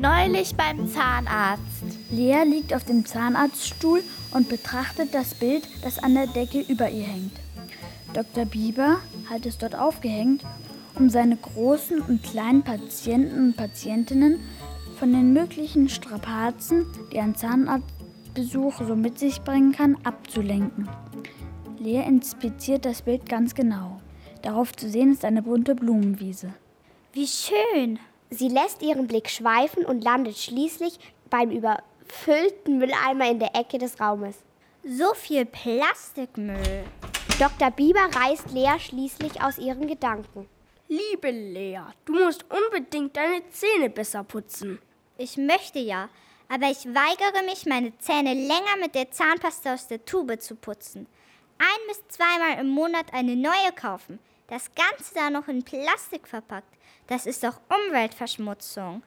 neulich beim Zahnarzt. Lea liegt auf dem Zahnarztstuhl und betrachtet das Bild, das an der Decke über ihr hängt. Dr. Bieber hat es dort aufgehängt, um seine großen und kleinen Patienten und Patientinnen von den möglichen Strapazen, die ein Zahnarztbesuch so mit sich bringen kann, abzulenken. Lea inspiziert das Bild ganz genau. Darauf zu sehen ist eine bunte Blumenwiese. Wie schön! Sie lässt ihren Blick schweifen und landet schließlich beim überfüllten Mülleimer in der Ecke des Raumes. So viel Plastikmüll. Dr. Bieber reißt Lea schließlich aus ihren Gedanken. Liebe Lea, du musst unbedingt deine Zähne besser putzen. Ich möchte ja, aber ich weigere mich, meine Zähne länger mit der Zahnpasta aus der Tube zu putzen. 1- bis 2-mal im Monat eine neue kaufen. Das Ganze da noch in Plastik verpackt. Das ist doch Umweltverschmutzung.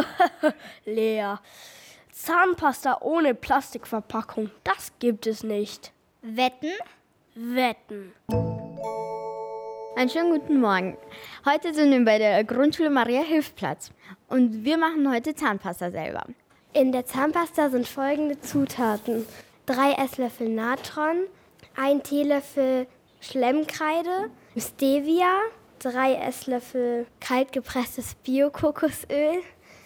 Lea, Zahnpasta ohne Plastikverpackung, das gibt es nicht. Wetten? Wetten. Einen schönen guten Morgen. Heute sind wir bei der Grundschule Maria-Hilf-Platz und wir machen heute Zahnpasta selber. In der Zahnpasta sind folgende Zutaten: 3 Esslöffel Natron, 1 Teelöffel Schlemmkreide, Stevia, 3 Esslöffel kaltgepresstes Bio-Kokosöl,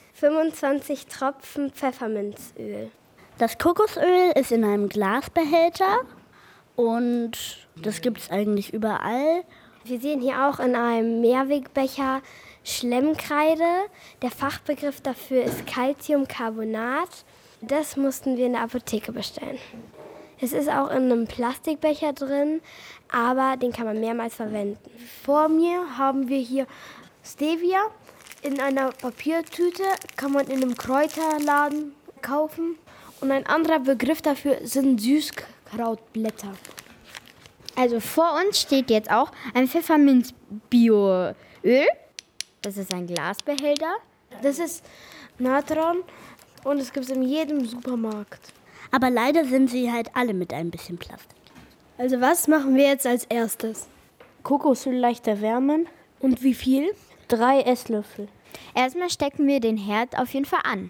25 Tropfen Pfefferminzöl. Das Kokosöl ist in einem Glasbehälter und das gibt es eigentlich überall. Wir sehen hier auch in einem Mehrwegbecher Schlemmkreide. Der Fachbegriff dafür ist Calciumcarbonat. Das mussten wir in der Apotheke bestellen. Es ist auch in einem Plastikbecher drin, aber den kann man mehrmals verwenden. Vor mir haben wir hier Stevia in einer Papiertüte, kann man in einem Kräuterladen kaufen. Und ein anderer Begriff dafür sind Süßkrautblätter. Also vor uns steht jetzt auch ein Pfefferminz-Bioöl. Das ist ein Glasbehälter. Das ist Natron und es gibt es in jedem Supermarkt. Aber leider sind sie halt alle mit ein bisschen Plastik. Also was machen wir jetzt als erstes? Kokosöl leicht erwärmen. Und wie viel? 3 Esslöffel. Erstmal stecken wir den Herd auf jeden Fall an.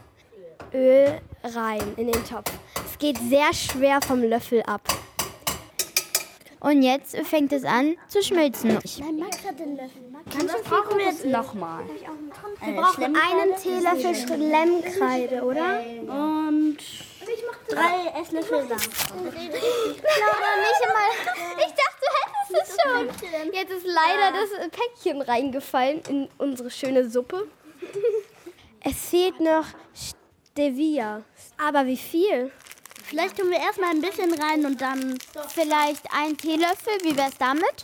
Öl rein in den Topf. Es geht sehr schwer vom Löffel ab. Und jetzt fängt es an zu schmilzen. Nein, Max hat den Löffel. Das brauchen wir jetzt nochmal. Wir brauchen einen Teelöffel Schlemmkreide, oder? Und 3 Esslöffel Saft. Ich dachte, du hättest es schon. Jetzt ist leider das Päckchen reingefallen in unsere schöne Suppe. Es fehlt noch Stevia. Aber wie viel? Vielleicht tun wir erstmal ein bisschen rein und dann... Vielleicht 1 Teelöffel, wie wär's damit?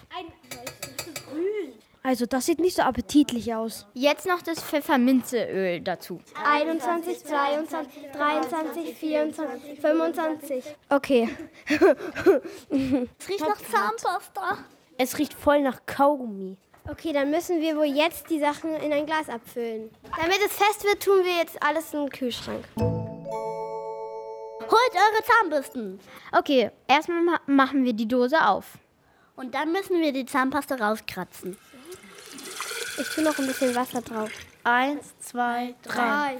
Also das sieht nicht so appetitlich aus. Jetzt noch das Pfefferminzöl dazu. 21, 22, 23, 24, 25. Okay. Es riecht nach Zahnpasta. Es riecht voll nach Kaugummi. Okay, dann müssen wir wohl jetzt die Sachen in ein Glas abfüllen. Damit es fest wird, tun wir jetzt alles in den Kühlschrank. Holt eure Zahnbürsten. Okay, erstmal machen wir die Dose auf. Und dann müssen wir die Zahnpasta rauskratzen. Ich tue noch ein bisschen Wasser drauf. 1, 2, 3.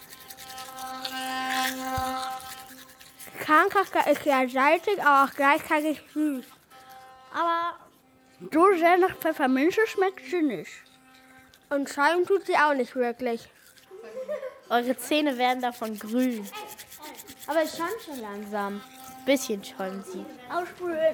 Kahnkaka ist ja salzig, aber auch gleichzeitig süß. Aber so sehr nach Pfefferminze schmeckt sie nicht. Und schäumen tut sie auch nicht wirklich. Eure Zähne werden davon grün. Aber es schäumt schon langsam. Bisschen schäumen sie. Aussprühen.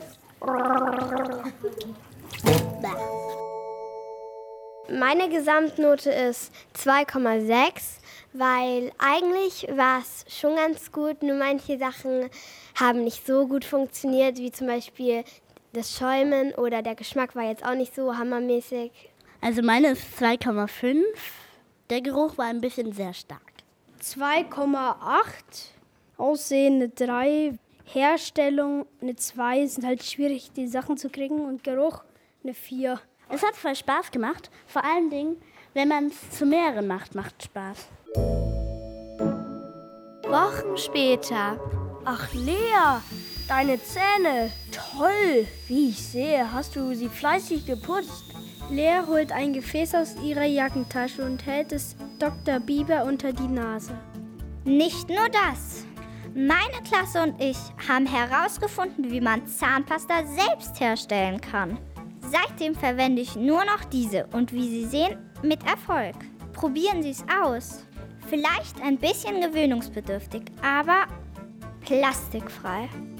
Meine Gesamtnote ist 2,6, weil eigentlich war es schon ganz gut, nur manche Sachen haben nicht so gut funktioniert, wie zum Beispiel das Schäumen oder der Geschmack war jetzt auch nicht so hammermäßig. Also meine ist 2,5. Der Geruch war ein bisschen sehr stark. 2,8. Aussehen eine 3. Herstellung eine 2. Sind halt schwierig, die Sachen zu kriegen. Und Geruch eine 4. Es hat voll Spaß gemacht. Vor allen Dingen, wenn man es zu mehreren macht, macht Spaß. Wochen später. Ach Lea, deine Zähne. Toll. Wie ich sehe, hast du sie fleißig geputzt. Lea holt ein Gefäß aus ihrer Jackentasche und hält es Dr. Biber unter die Nase. Nicht nur das. Meine Klasse und ich haben herausgefunden, wie man Zahnpasta selbst herstellen kann. Seitdem verwende ich nur noch diese und wie Sie sehen, mit Erfolg. Probieren Sie es aus. Vielleicht ein bisschen gewöhnungsbedürftig, aber plastikfrei.